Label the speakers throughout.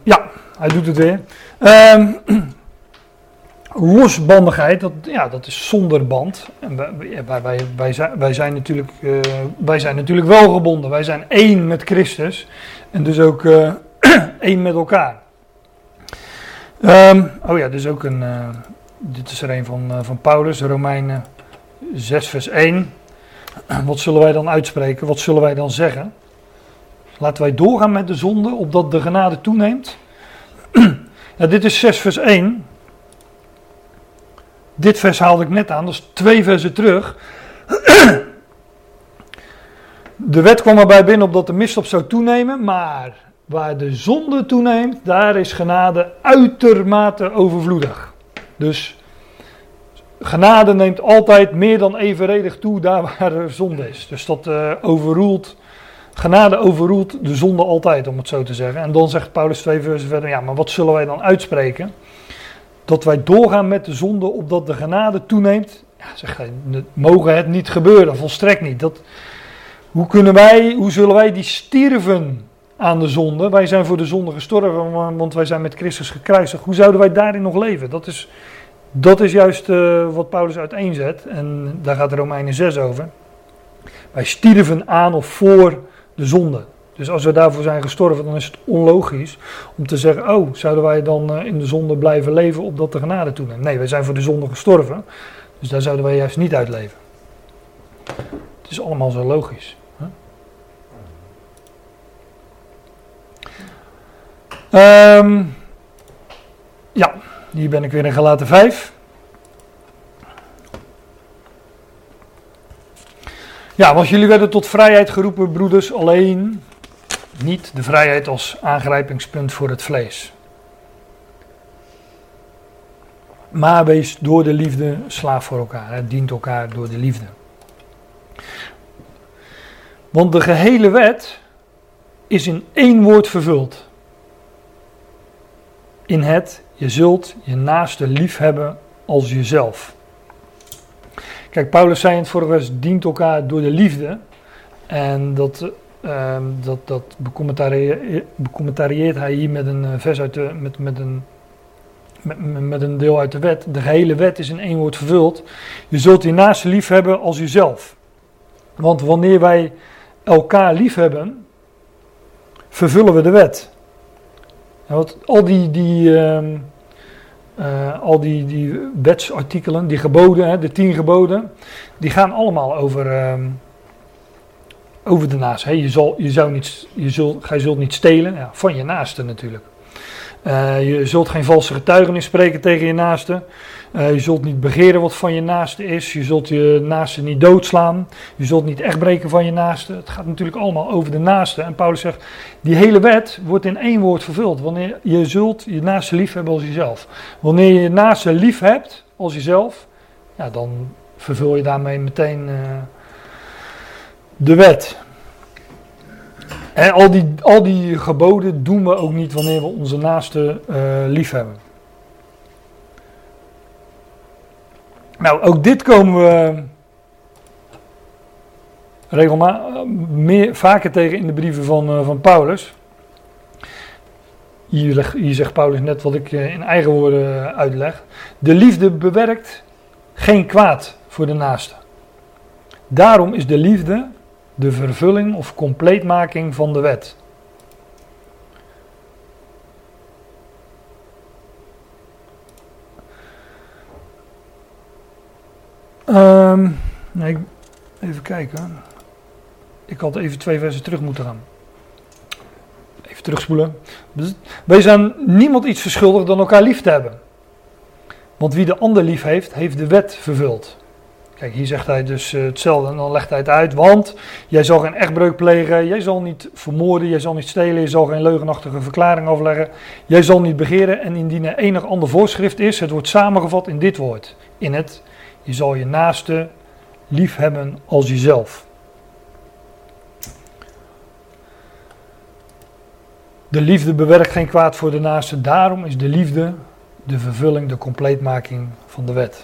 Speaker 1: Ja, hij doet het weer. Losbandigheid, dat is zonder band. En wij zijn natuurlijk wel gebonden. Wij zijn één met Christus. En dus ook één met elkaar. Dus ook dit is er een van Paulus, Romeinen 6 vers 1. Wat zullen wij dan uitspreken? Wat zullen wij dan zeggen? Laten wij doorgaan met de zonde, opdat de genade toeneemt. Dit is 6 vers 1. Dit vers haalde ik net aan, dat is 2 versen terug. De wet kwam erbij binnen opdat de misstap zou toenemen, maar waar de zonde toeneemt, daar is genade uitermate overvloedig. Dus genade neemt altijd meer dan evenredig toe daar waar er zonde is. Dus dat genade overroelt de zonde altijd, om het zo te zeggen. En dan zegt Paulus 2 versen verder, ja, maar wat zullen wij dan uitspreken? Dat wij doorgaan met de zonde opdat de genade toeneemt. Ja, zegt hij, mogen het niet gebeuren, volstrekt niet. Hoe zullen wij die stierven aan de zonde? Wij zijn voor de zonde gestorven, want wij zijn met Christus gekruisigd. Hoe zouden wij daarin nog leven? Dat is juist wat Paulus uiteenzet. En daar gaat Romeinen 6 over. Wij stierven aan of voor de zonde. Dus als we daarvoor zijn gestorven, dan is het onlogisch om te zeggen, zouden wij dan in de zonde blijven leven opdat de genade toeneemt? Nee, wij zijn voor de zonde gestorven. Dus daar zouden wij juist niet uit leven. Het is allemaal zo logisch. Hier ben ik weer in Galaten 5. Ja, want jullie werden tot vrijheid geroepen, broeders, alleen niet de vrijheid als aangrijpingspunt voor het vlees. Maar wees door de liefde slaaf voor elkaar, dient elkaar door de liefde. Want de gehele wet is in één woord vervuld. In het, je zult je naaste lief hebben als jezelf. Kijk, Paulus zei in het vorige vers, dient elkaar door de liefde. En dat becommentarieert hij hier met een vers uit met een deel uit de wet. De gehele wet is in één woord vervuld. Je zult je naaste lief hebben als jezelf. Want wanneer wij elkaar lief hebben, vervullen we de wet. Want al die wetsartikelen, die geboden, de 10 geboden, die gaan allemaal over de naaste. Gij zult niet stelen, ja, van je naaste natuurlijk. Je zult geen valse getuigenis spreken tegen je naaste. Je zult niet begeren wat van je naaste is. Je zult je naaste niet doodslaan. Je zult niet echtbreken van je naaste. Het gaat natuurlijk allemaal over de naaste. En Paulus zegt, die hele wet wordt in één woord vervuld. Wanneer je zult je naaste lief hebben als jezelf. Wanneer je je naaste lief hebt als jezelf, ja, dan vervul je daarmee meteen de wet. En al die geboden doen we ook niet wanneer we onze naaste lief hebben. Nou, ook dit komen we vaker tegen in de brieven van Paulus. Hier zegt Paulus net wat ik in eigen woorden uitleg. De liefde bewerkt geen kwaad voor de naaste. Daarom is de liefde de vervulling of compleetmaking van de wet. Even kijken. Ik had even 2 versen terug moeten gaan. Even terugspoelen. Wij zijn niemand iets verschuldigd dan elkaar lief te hebben. Want wie de ander lief heeft, heeft de wet vervuld. Kijk, hier zegt hij dus hetzelfde en dan legt hij het uit. Want jij zal geen echtbreuk plegen, jij zal niet vermoorden, jij zal niet stelen, je zal geen leugenachtige verklaring afleggen. Jij zal niet begeren en indien er enig ander voorschrift is, het wordt samengevat in dit woord. Je zal je naaste lief hebben als jezelf. De liefde bewerkt geen kwaad voor de naaste, daarom is de liefde de vervulling, de compleetmaking van de wet.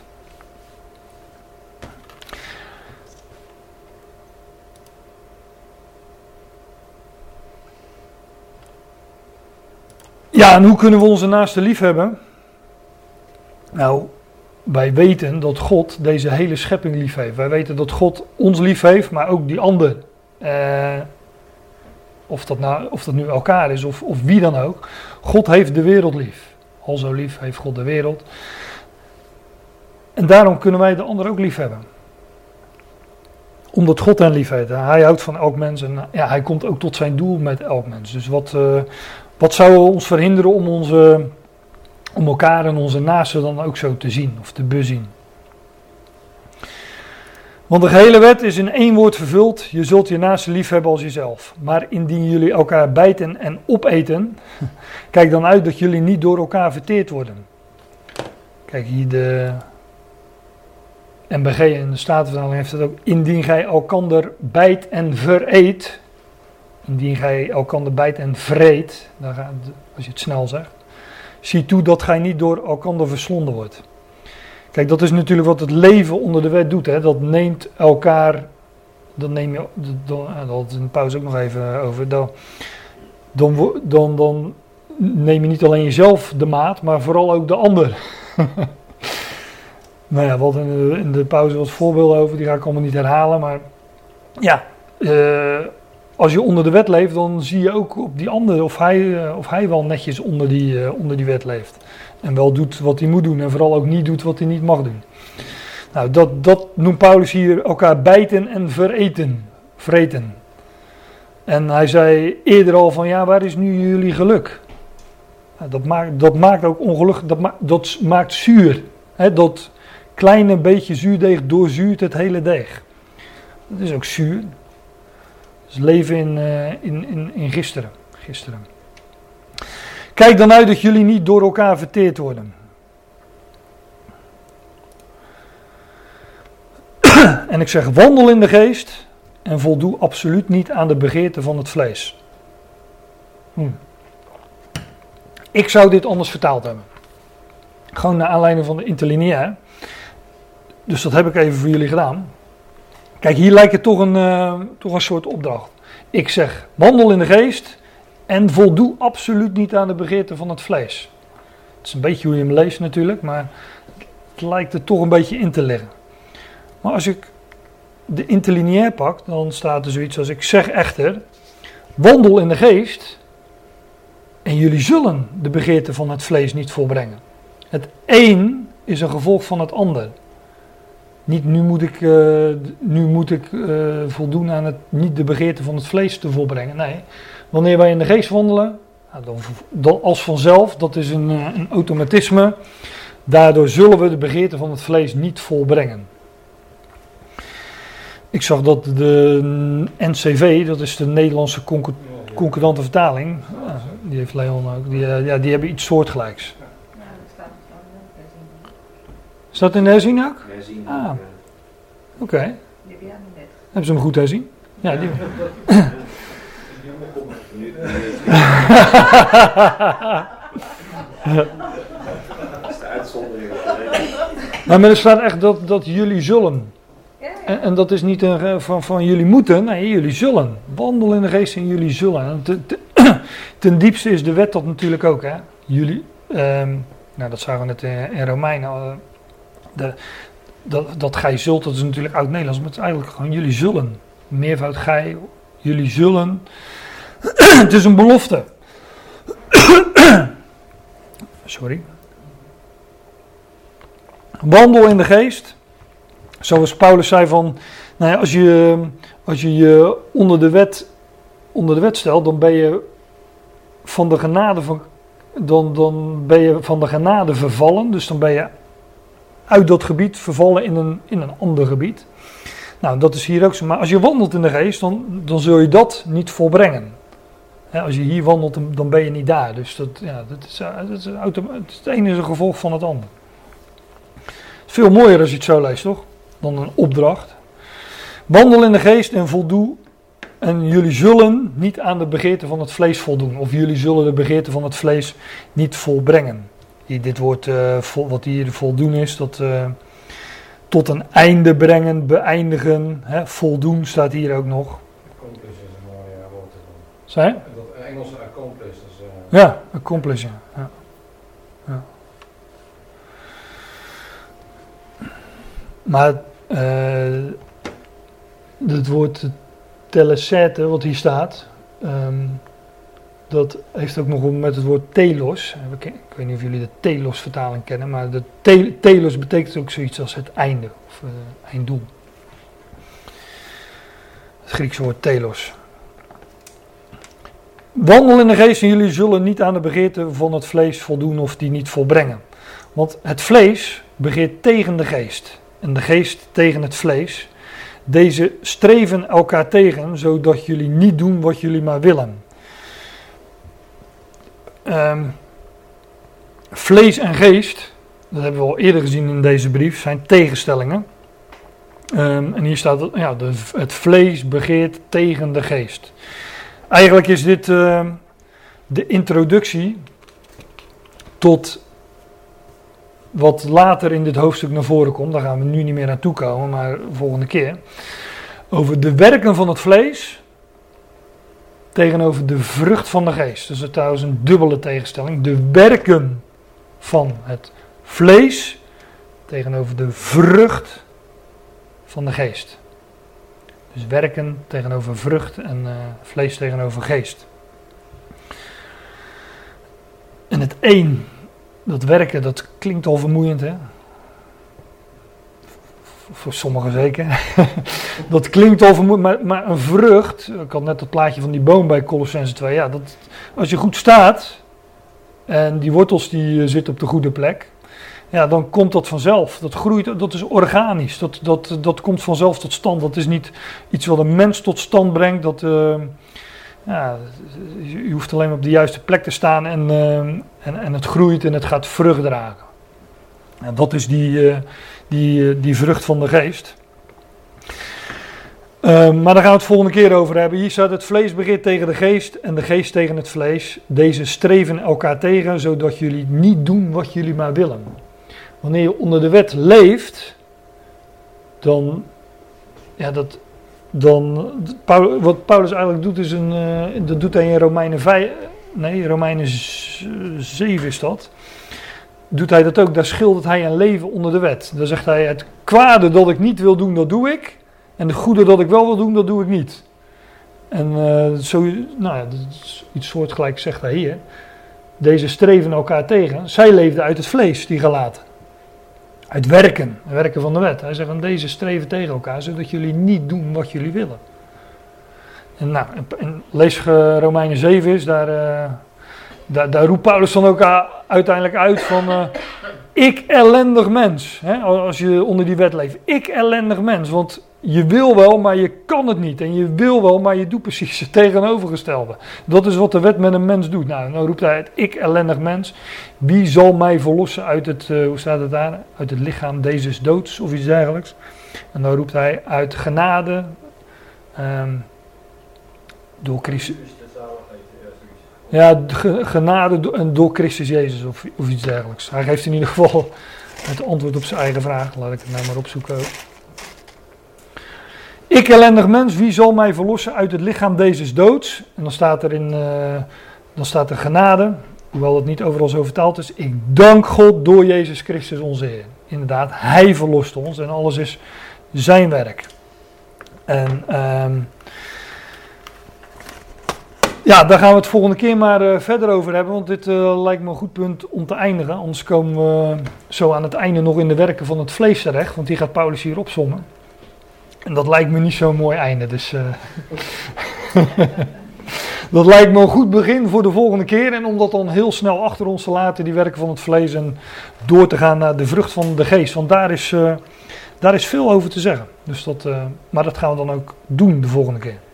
Speaker 1: Ja, en hoe kunnen we onze naaste lief hebben? Nou, wij weten dat God deze hele schepping lief heeft. Wij weten dat God ons lief heeft, maar ook die ander. Of dat nu elkaar is of wie dan ook. God heeft de wereld lief. Al zo lief heeft God de wereld. En daarom kunnen wij de ander ook lief hebben. Omdat God hen lief heeft. Hij houdt van elk mens en ja, hij komt ook tot zijn doel met elk mens. Dus wat zou ons verhinderen om elkaar en onze naasten dan ook zo te zien of te bezien? Want de gehele wet is in één woord vervuld: je zult je naaste lief hebben als jezelf. Maar indien jullie elkaar bijten en opeten, kijk dan uit dat jullie niet door elkaar verteerd worden. Kijk, hier de NBG en de Statenvertaling heeft het ook: indien gij elkander bijt en vereet. Indien gij elkander bijt en vreet, als je het snel zegt, zie toe dat gij niet door elkander verslonden wordt. Kijk, dat is natuurlijk wat het leven onder de wet doet. Hè? Dat neemt elkaar, dat neem je, dat had in de pauze ook nog even over, dan neem je niet alleen jezelf de maat, maar vooral ook de ander. Nou ja, wat in de pauze wat voorbeelden over, die ga ik allemaal niet herhalen, maar ja, als je onder de wet leeft, dan zie je ook op die ander of hij wel netjes onder die wet leeft. En wel doet wat hij moet doen en vooral ook niet doet wat hij niet mag doen. Nou, dat noemt Paulus hier elkaar bijten en vreten. En hij zei eerder al van, ja, waar is nu jullie geluk? Nou, dat maakt ook ongeluk, dat maakt zuur. Hè, dat kleine beetje zuurdeeg doorzuurt het hele deeg. Dat is ook zuur. Dat is leven in gisteren. Kijk dan uit dat jullie niet door elkaar verteerd worden. En ik zeg, wandel in de geest en voldoe absoluut niet aan de begeerte van het vlees. Ik zou dit anders vertaald hebben. Gewoon naar aanleiding van de interlineair. Dus dat heb ik even voor jullie gedaan. Kijk, hier lijkt het toch een soort opdracht. Ik zeg, wandel in de geest en voldoe absoluut niet aan de begeerte van het vlees. Het is een beetje hoe je hem leest natuurlijk, maar het lijkt er toch een beetje in te liggen. Maar als ik de interlineair pak, dan staat er zoiets als: ik zeg echter, wandel in de geest en jullie zullen de begeerte van het vlees niet volbrengen. Het een is een gevolg van het ander. Niet nu moet ik voldoen aan niet de begeerte van het vlees te volbrengen. Nee, wanneer wij in de geest wandelen, dan als vanzelf, dat is een automatisme. Daardoor zullen we de begeerte van het vlees niet volbrengen. Ik zag dat de NCV, dat is de Nederlandse concordante vertaling, die heeft Leon ook, die hebben iets soortgelijks. Staat in de herzien ook? Ah, oké.
Speaker 2: Die heb jij nog net.
Speaker 1: Hebben ze hem goed herzien? Ja, die.
Speaker 3: Dat is de uitzondering.
Speaker 1: Maar er staat echt dat jullie zullen. En dat is niet van jullie moeten, nee, jullie zullen. Wandel in de geest en jullie zullen. Ten diepste is de wet dat natuurlijk ook, hè. Jullie, dat zagen we net in Romeinen. Dat gij zult, dat is natuurlijk oud-Nederlands, maar het is eigenlijk gewoon jullie zullen. Meervoud gij, jullie zullen. Het is een belofte. Sorry. Wandel in de geest. Zoals Paulus zei van, nou ja, als je je onder de wet stelt, dan ben je van de genade dan ben je van de genade vervallen. Dus dan ben je uit dat gebied vervallen in een ander gebied. Nou, dat is hier ook zo. Maar als je wandelt in de geest, dan zul je dat niet volbrengen. Ja, als je hier wandelt, dan ben je niet daar. Dus het ene is een gevolg van het ander. Het is veel mooier als je het zo leest, toch? Dan een opdracht. Wandel in de geest en voldoe. En jullie zullen niet aan de begeerte van het vlees voldoen. Of jullie zullen de begeerte van het vlees niet volbrengen. Dit woord wat hier voldoen is, dat tot een einde brengen, beëindigen, voldoen staat hier ook nog.
Speaker 3: Accomplish is een mooie woord ervan.
Speaker 1: Zij?
Speaker 3: Dat Engelse accomplish, dat is
Speaker 1: Ja, accomplish, ja. Ja. Maar het woord telesete, wat hier staat, dat heeft ook nog met het woord telos. Ik weet niet of jullie de telos vertaling kennen, maar de telos betekent ook zoiets als het einde, of einddoel. Het Griekse woord telos. Wandel in de geest en jullie zullen niet aan de begeerte van het vlees voldoen of die niet volbrengen. Want het vlees begeert tegen de geest en de geest tegen het vlees. Deze streven elkaar tegen, zodat jullie niet doen wat jullie maar willen. Vlees en geest, dat hebben we al eerder gezien in deze brief, zijn tegenstellingen. En hier staat, het vlees begeert tegen de geest. Eigenlijk is dit de introductie tot wat later in dit hoofdstuk naar voren komt. Daar gaan we nu niet meer naartoe komen, maar volgende keer. Over de werken van het vlees tegenover de vrucht van de geest. Dus dat is trouwens een dubbele tegenstelling. De werken van het vlees tegenover de vrucht van de geest. Dus werken tegenover vrucht en vlees tegenover geest. En het dat werken, dat klinkt al vermoeiend, hè? Voor sommigen zeker. Dat klinkt al vermoeiend, maar een vrucht, ik had net het plaatje van die boom bij Colossenzen 2, ja, als je goed staat en die wortels die zitten op de goede plek, ja, dan komt dat vanzelf. Dat groeit, dat is organisch. Dat komt vanzelf tot stand. Dat is niet iets wat een mens tot stand brengt. Je hoeft alleen maar op de juiste plek te staan en het groeit en het gaat vrucht dragen. En dat is die vrucht van de geest. Maar daar gaan we het volgende keer over hebben. Hier staat: het vlees begeert tegen de geest en de geest tegen het vlees. Deze streven elkaar tegen, zodat jullie niet doen wat jullie maar willen. Wanneer je onder de wet leeft, wat Paulus eigenlijk doet, is dat doet hij in Romeinen 7 is dat. Doet hij dat ook, daar schildert hij een leven onder de wet. Dan zegt hij: het kwade dat ik niet wil doen, dat doe ik. En het goede dat ik wel wil doen, dat doe ik niet. En dat is iets soortgelijks zegt hij hier. Deze streven elkaar tegen. Zij leefden uit het vlees, die Galaten. Uit werken van de wet. Hij zegt: en deze streven tegen elkaar, zodat jullie niet doen wat jullie willen. En lees Romeinen 7 is, daar roept Paulus dan ook uiteindelijk uit van: ik ellendig mens. Hè, als je onder die wet leeft. Ik ellendig mens, want je wil wel, maar je kan het niet. En je wil wel, maar je doet precies het tegenovergestelde. Dat is wat de wet met een mens doet. Nou roept hij het: ik ellendig mens. Wie zal mij verlossen uit het, hoe staat het daar? Uit het lichaam deze doods of iets dergelijks. En dan roept hij: uit genade, door Christus. Ja, genade door Christus Jezus of iets dergelijks. Hij geeft in ieder geval het antwoord op zijn eigen vraag. Laat ik het nou maar opzoeken. Ik ellendig mens, wie zal mij verlossen uit het lichaam deze doods? En dan staat er genade, hoewel het niet overal zo vertaald is. Ik dank God door Jezus Christus onze Heer. Inderdaad, Hij verlost ons en alles is zijn werk. En daar gaan we het volgende keer maar verder over hebben, want dit lijkt me een goed punt om te eindigen. Anders komen we zo aan het einde nog in de werken van het vlees terecht, want die gaat Paulus hier opsommen. En dat lijkt me niet zo'n mooi einde, dus dat lijkt me een goed begin voor de volgende keer. En om dat dan heel snel achter ons te laten, die werken van het vlees, en door te gaan naar de vrucht van de geest. Want daar is veel over te zeggen. Dus maar dat gaan we dan ook doen de volgende keer.